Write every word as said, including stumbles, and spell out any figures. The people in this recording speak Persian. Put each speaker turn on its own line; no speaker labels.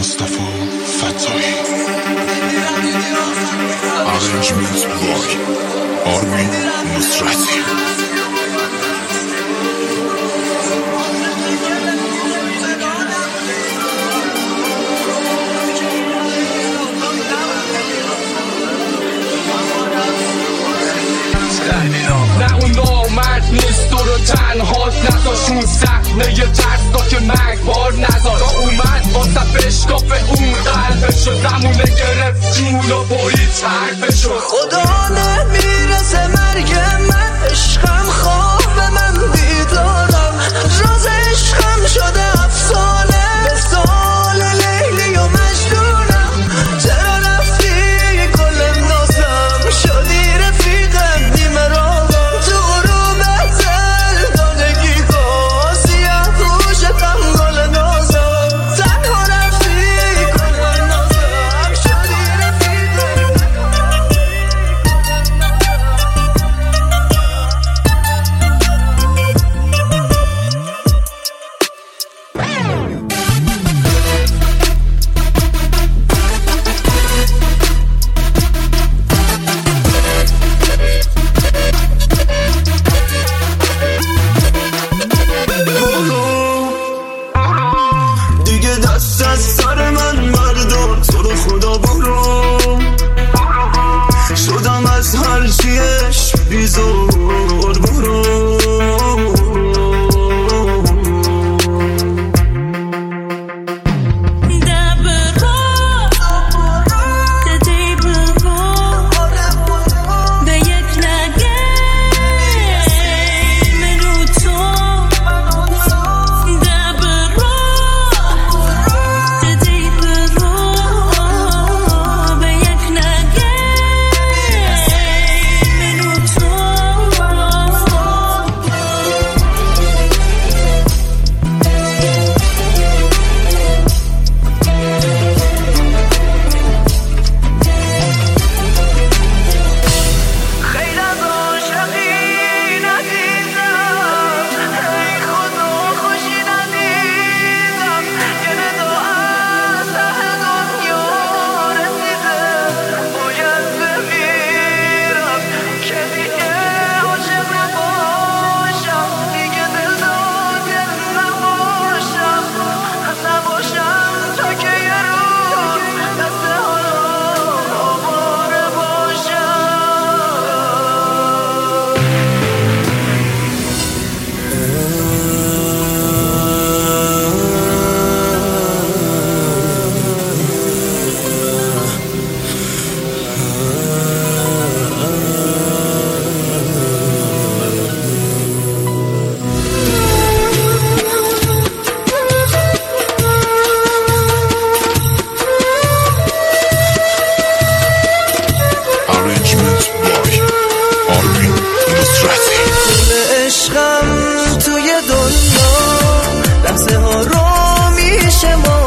مصطفی فتاحی. Arrangement by آرمین نصرتی.
نه اون نامرد نیست تو رو تنهات نذاشون صحنه ترسا که مرگبار نذار اومد واسه بشکاف اون قلبشو زمونه گرفت جون و برید حرفشو
خدا نمیرسه مرگ من عشقم خواب من بیدارم راز عشقم شده افسانه به سال لیلی و مجنونم چرا رفتی کل نازم شدی رفیقم نیمه راهم تو غروب ازل دادگی کن سیاه پوشتم گل نازم تنها رفتی کل نازم شدی رفیقم دیگه دست از سر من مردم تو رو خدا برو شدم از هر چیش بیزار برو عشقم توی دنیا لحظه ها رو میشه ما